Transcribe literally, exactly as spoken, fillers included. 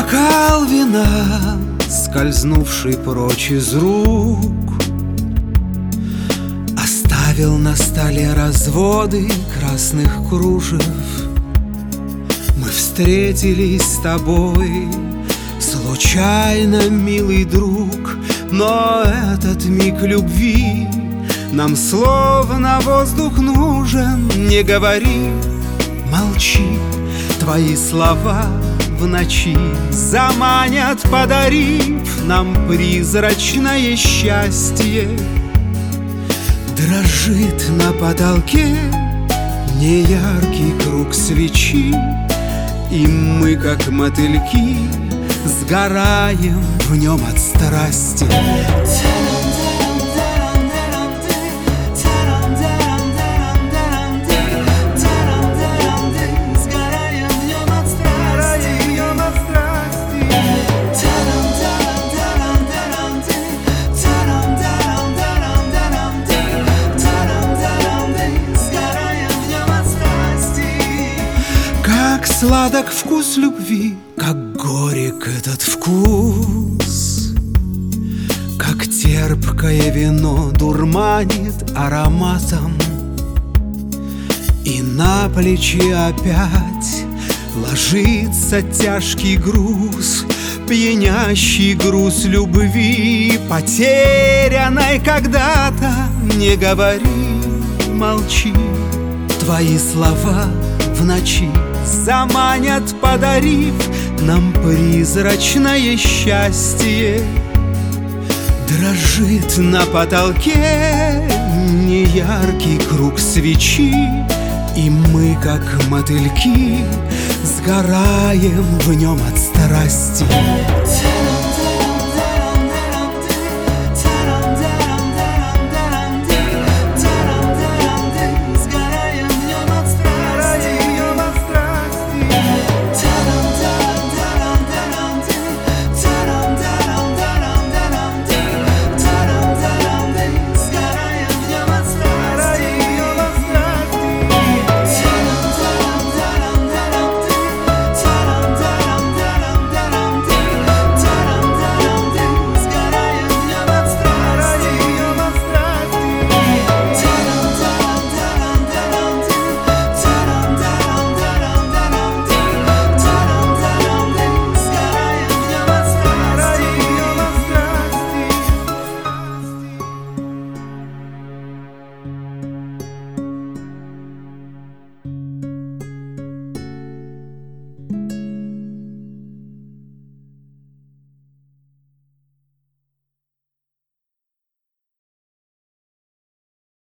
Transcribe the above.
Бокал вина, скользнувший прочь из рук, оставил на столе разводы красных кружев. Мы встретились с тобой случайно, милый друг, но этот миг любви нам словно воздух нужен. Не говори, молчи, твои слова в ночи заманят, подарив нам призрачное счастье. Дрожит на потолке неяркий круг свечи, и мы, как мотыльки, сгораем в нем от страсти. Как сладок вкус любви, как горек этот вкус, как терпкое вино дурманит ароматом. И на плечи опять ложится тяжкий груз, пьянящий груз любви, потерянной когда-то. Не говори, молчи, твои слова в ночи заманят, подарив нам призрачное счастье. Дрожит на потолке неяркий круг свечи, и мы, как мотыльки, сгораем в нем от страсти.